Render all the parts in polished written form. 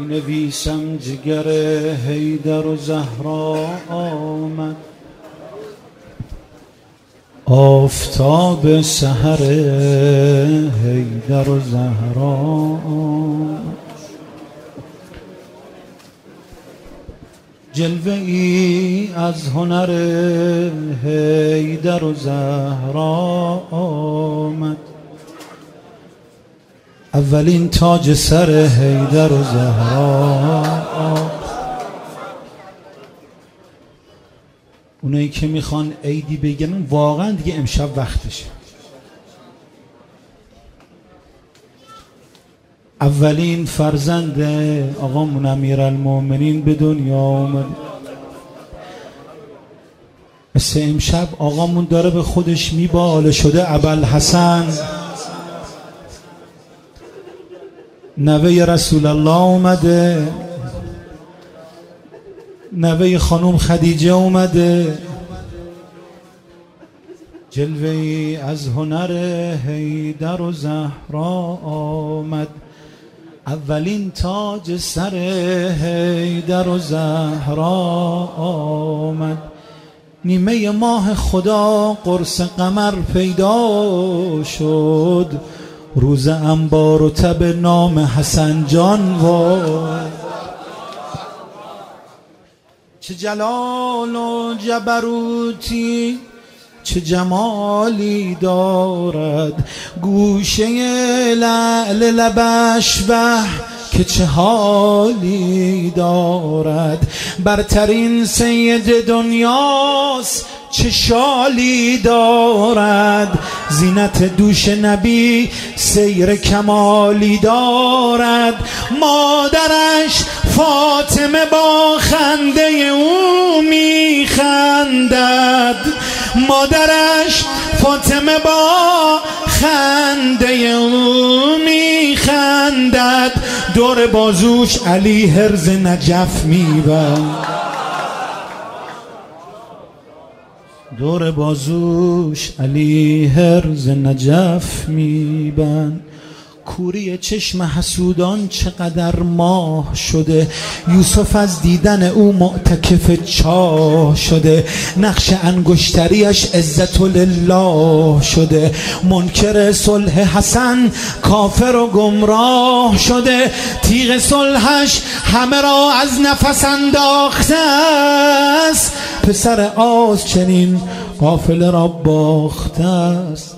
نویسم جگر حیدر و زهرا آمد، آفتاب سحر حیدر و زهرا آمد. جلوه ای از هنر حیدر و زهرا آمد، اولین تاج سر حیدر و زهرا آمد. اونایی که میخوان عیدی بگن واقعا دیگه امشب وقتشه. اولین فرزند آقامون امیرالمومنین به دنیا اومد. مثل امشب آقامون داره به خودش میباله، شده ابوالحسن، نوه رسول الله اومده، نوه خانم خدیجه اومده. جلوه‌ای از هنر حیدر و زهرا آمد، اولین تاج سر حیدر و زهرا آمد. نیمه ماه خدا قرص قمر پیدا شد، روز انبار و تب نام حسن جان وای. چه جلال و جبروتی، چه جمالی دارد گوشه لعل لبش، به که چه حالی دارد. برترین سید دنیاست، چه شالی دارد. زینت دوش نبی سیر کمالی دارد. مادرش فاطمه با خنده او میخندد، مادرش فاطمه با خنده او میخندد. دور بازوش علی هرز نجف میبند، دور بازوش علی هرز نجف میبند. کوری چشم حسودان چقدر ماه شده، یوسف از دیدن او معتکف چاه شده. نقش انگشتریش عزت لله شده، منکر صلح حسن کافر و گمراه شده. تیغ صلحش همه را از نفس انداخته است، پسر آز چنین قافله را باخته است.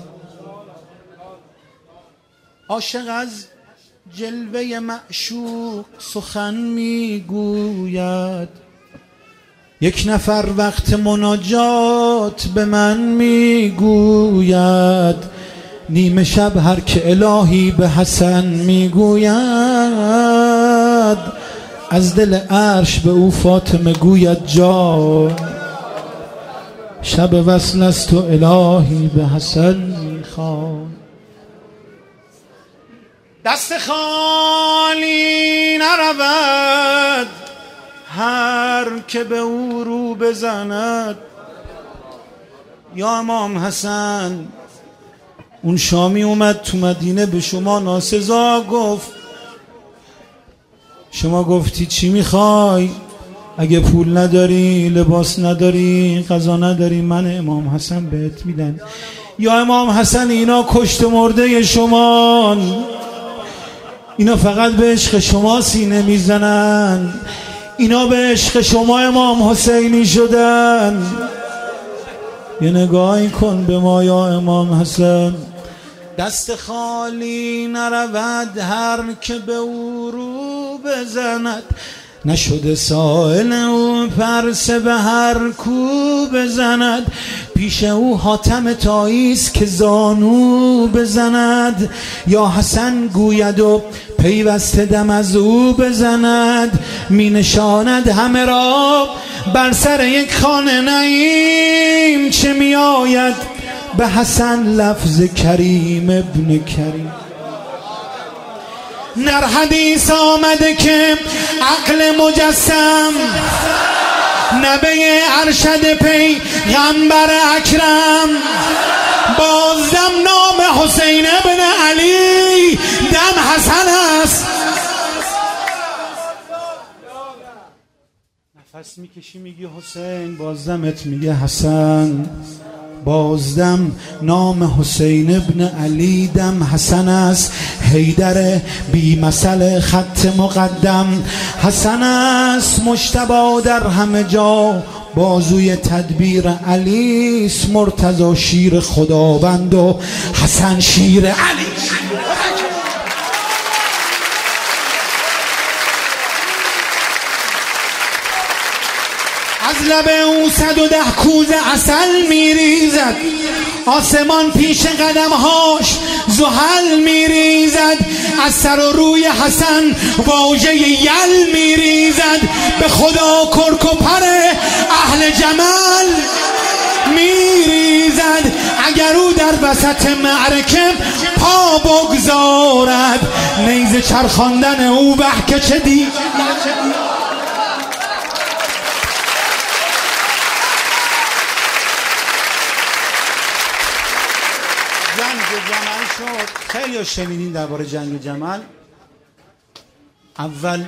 عاشق از جلوه معشوق سخن میگوید، یک نفر وقت مناجات به من میگوید. نیمه شب هر که الهی به حسن میگوید، از دل عرش به او فاطمه گوید جان. شب وصل است و الهی به حسن میخواد. دست خالی نرود هر که به او رو بزند. یا امام حسن، اون شامی اومد تو مدینه به شما ناسزا گفت. شما گفتی چی میخوای؟ اگه پول نداری، لباس نداری، غذا نداری، من امام حسن بهت میدن. یا امام حسن، اینا کشت مرده شمان، اینا فقط به عشق شما سینه میزنن، اینا به عشق شما امام حسینی شدن. یه نگاهی کن به ما یا امام حسن. دست خالی نرود هر که به او رو بزند، نشده سائل او پرسه به هر کو بزند. پیش او حاتم طاییست که زانو بزند، یا حسن گوید و پیوسته دم از او بزند. می نشاند همه را بر سر یک خانه نعیم، چه می آید به حسن لفظ کریم ابن کریم. در حدیث آمده که عقل مجسم نبی ارشد پیغمبر اکرم، بازدم نام حسین ابن علی دم حسن است. نفس میکشی میگی حسین، بازدمت میگه حسن. بازدم نام حسین ابن علی، دم حسن است حیدر بی مثل خط مقدم. حسن است مجتبی در همه جا، بازوی تدبیر علی است. مرتضی شیر خداوند و حسن شیر علی. از لب او 110 کوزه عسل میریزد، آسمان پیش قدمهاش زحل میریزد. از سر و روی حسن واژه یل میریزد، به خدا کرک و پر اهل جمل میریزد. اگر او در وسط معرکه پا بگذارد، نیزه چرخاندن او به که چه دی. جنگ جمل شد. خیلی شنیدین درباره جنگ جمل. اول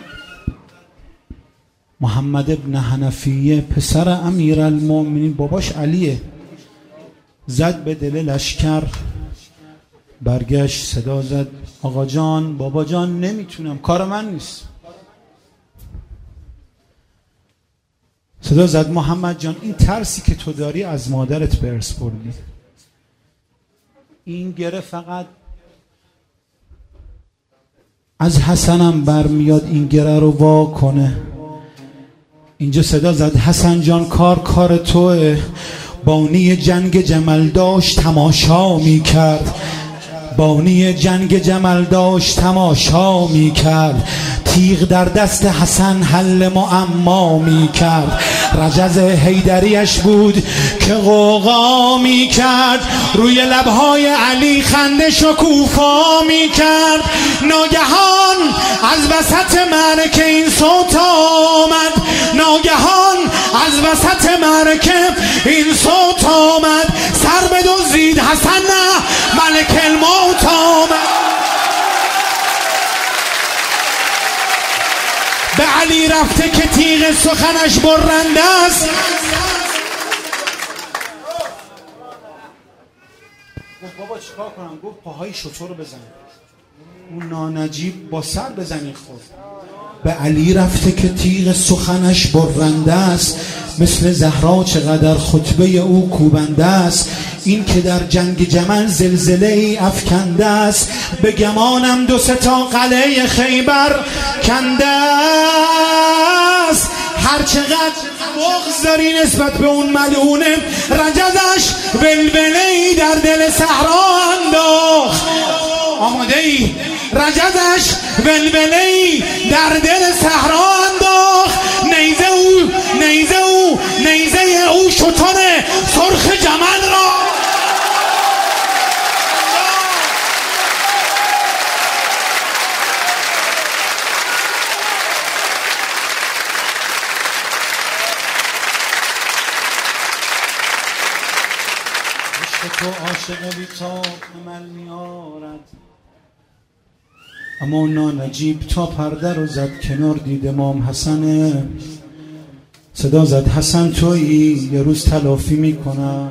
محمد ابن حنفیه پسر امیرالمومنین، باباش علیه، زد به دل لشکر. برگشت صدا زد آقا جان، بابا جان، نمیتونم، کار من نیست. صدا زد محمد جان، این ترسی که تو داری از مادرت به ارث بردی. این گره فقط از حسنم برمیاد این گره رو وا کنه. اینجا صدا زد حسن جان، کار توه. بانی جنگ جمل داشت تماشا میکرد، بانی جنگ جمل داشت تماشا میکرد. تیغ در دست حسن حل معما میکرد. رجز حیدریش بود که غوغا میکرد، روی لبهای علی خنده شکوفا میکرد. ناگهان از وسط معرکه این صوت آمد، ناگهان از وسط معرکه این صوت آمد. سر بدزدید حسن نه ملک الموت آمد. به علی رفته که تیغ سخنش برنده است. گفت بابا چیکار کنم؟ گفت پاهای شتر رو بزن. اون نانجیب با سر بزنی. خود به علی رفته که تیغ سخنش برنده است، مثل زهرا چقدر خطبه او کوبنده است. این که در جنگ جمل زلزله ای افکنده است، به گمانم 2-3 تا قلعه خیبر کنده است. هر چقدر بغض داری نسبت به اون ملعونه، رجزش ولوله ای در دل صحرا انداخت. آماده ای؟ رجزش ولوله ای در دل صحرا انداخت. نیزه او شتر سرخ جمل را. تو عاشق بی‌تاب عمل می‌آرد، اما نانجیب تا پرده رو زد کنار، دید امام حسنه. صدا زد حسن تویی، یه روز تلافی میکنم.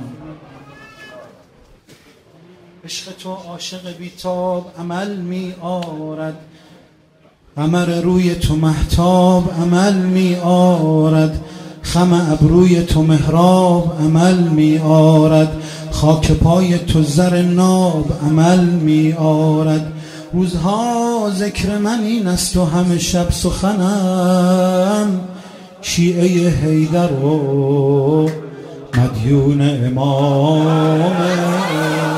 عشق تو عاشق بی‌تاب عمل می‌آرد، قمر روی تو مهتاب عمل می‌آرد. خم ابروی تو محراب عمل می‌آرد، خاک پای تو زر ناب عمل می‌آرد. روزها ذکر من این است و همه شب سخنم، شیعه حیدر و مدیون امام